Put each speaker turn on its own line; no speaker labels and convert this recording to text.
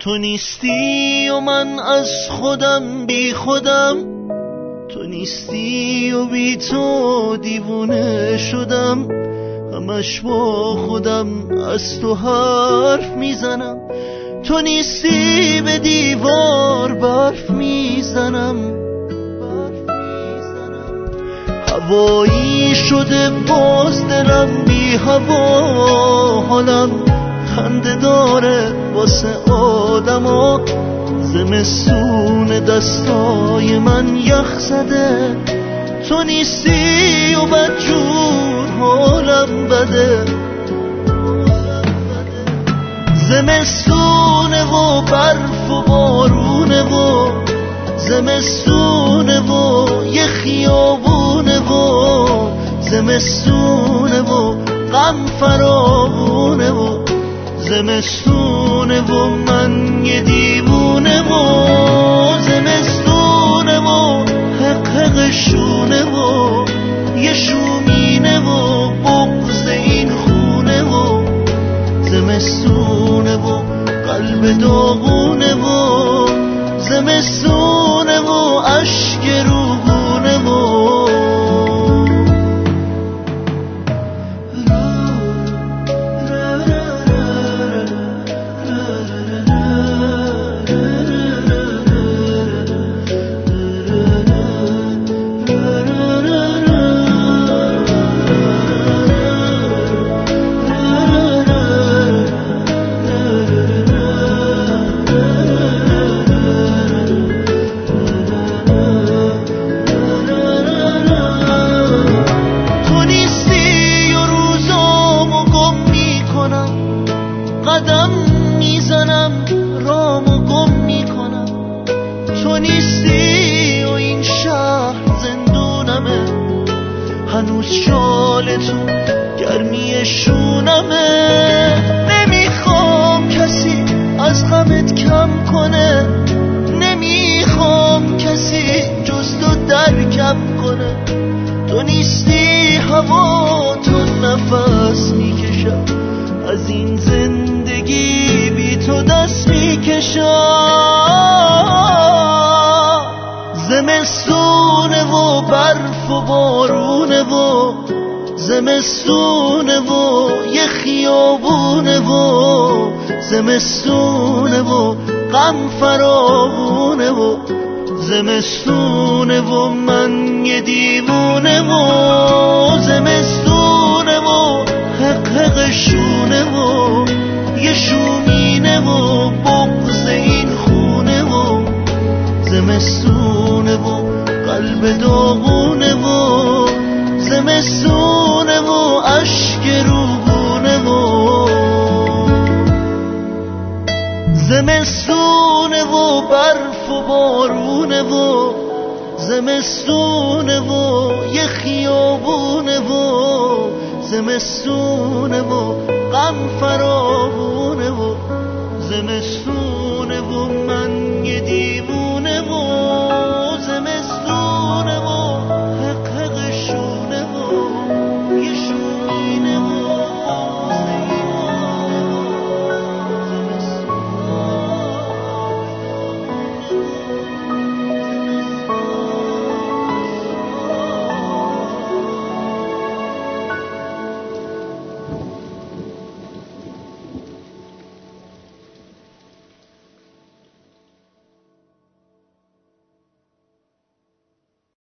تو نیستی و من از خودم بی خودم، تو نیستی و بی تو دیوونه شدم، همش با خودم از تو حرف میزنم، تو نیستی به دیوار برف میزنم. هوایی شده باز دلم بی هوا، حالم خنده داره واسه آدما، زمستون دستای من یخ زده، تو نیستی و بدجور حالم بده. زمستونه و برف و بارونه و زمستونه و یه خیابونه و زمستونه و غم فراوونه و زمستونه و من یه دیوونه و زمستونه و حق حق شونه و یه شومینه و بغض این خونه و زمستونه و قلب داغونه و زمستونه و اشک روگونه و قدم میزنم رامو گم میکنم، تو نیستی و این شهر زندونمه، هنوز شال تو گرمی شونمه، نمیخوام کسی از غمت کم کنه، نمیخوام کسی جز تو درکم کنه، تو نیستی هوا تو نفس میکشم، از این زندگی بی تو دست میکشم. زمستونه و برف و بارونه و زمستونه و یه خیابونه و زمستونه و غم فراوونه و زمستونه و من یه دیوونه و زمستونه و حق حق شونه و یه شومینه و بغض این خونه و زمستونه و قلب داغونه و زمستونه و اشک روگونه و زمستونه و برف و بارونه و زمستونه و یه خیابونه و زمستونه و غم فراوونه و زمستونه و من یه